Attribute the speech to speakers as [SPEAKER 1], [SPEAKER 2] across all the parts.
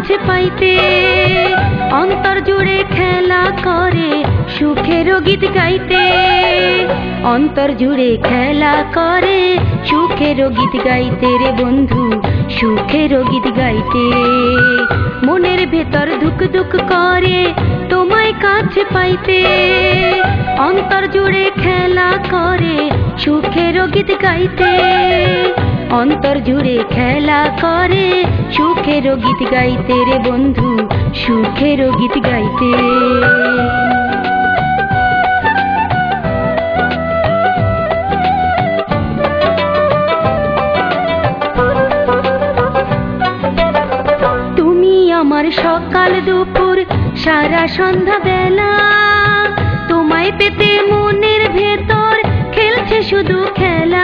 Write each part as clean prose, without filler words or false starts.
[SPEAKER 1] কাছে পাইতে অন্তর জুড়ে খেলা করে সুখের গীত গাইতে অন্তর জুড়ে খেলা করে সুখের গীত গাইতে রে বন্ধু সুখের গীত গাইতে মনের ভেতর ধুক ধুক করে তোমায় কাছে পাইতে অন্তর জুড়ে খেলা করে সুখের গীত গাইতে অন্তর জুড়ে খেলা করে সুখের গীত গাইতে রে বন্ধু সুখের গীত গাইতে তুমি আমার সকাল দুপুর সারা সন্ধ্যা বেলা তোমায় পেতে মনের ভেতর খেলছে শুধু খেলা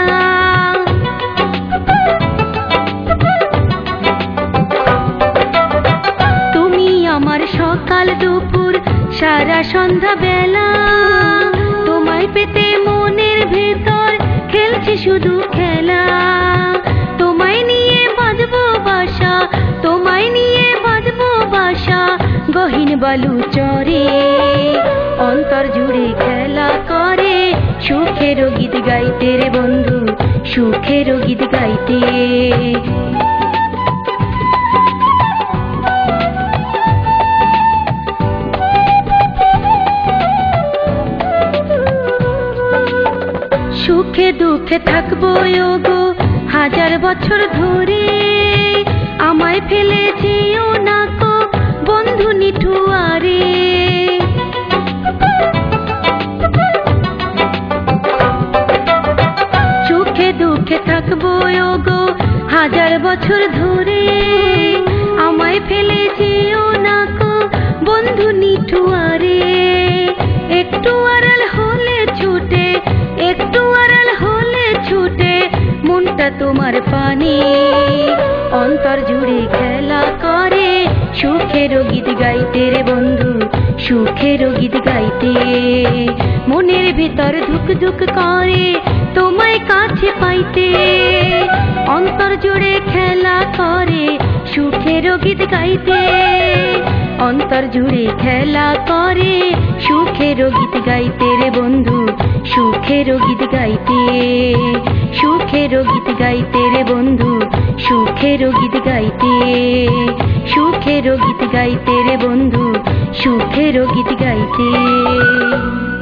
[SPEAKER 1] তুমি আমার সকাল দুপুর সারা সন্ধ্যা বেলা তোমায় পেতে মনের ভেতর খেলছে শুধু খেলা তোমায় নিয়ে বাজবো বাসা তোমায় নিয়ে বাজবো বাসা গহীন বালু চরে অন্তর জুড়ে খেলা করে সুখের গীত গাইতে রে বন্ধু সুখের গীত গাইতে সুখে দুঃখে থাকবো গো হাজার বছর ধরে আমায় ফেলে যেও না কো বন্ধু নিঠুয়ারে সুখে দুঃখে থাকবো গো হাজার বছর ধরে আমায় ফেলে যেও না কো বন্ধু নিঠুয়ারে একটু আড়াল হলে ছুটে একটু আড়াল হলে ছুটে মনটা তোমার পানে অন্তর জুড়ে খেলা করে সুখের গীত গাইতে রে বন্ধু সুখের গীত গাইতে মনের ভিতর ধুক ধুক করে তোমায় কাছে পাইতে অন্তর জুড়ে খেলা করে সুখের গীত গাইতে অন্তর জুড়ে খেলা করে সুখের গীত গাইতে রে বন্ধু সুখের গীত গাইতে সুখের গীত গাইতে রে বন্ধু সুখের গীত গাইতে সুখের গীত গাইতে রে বন্ধু সুখের গীত গাইতে।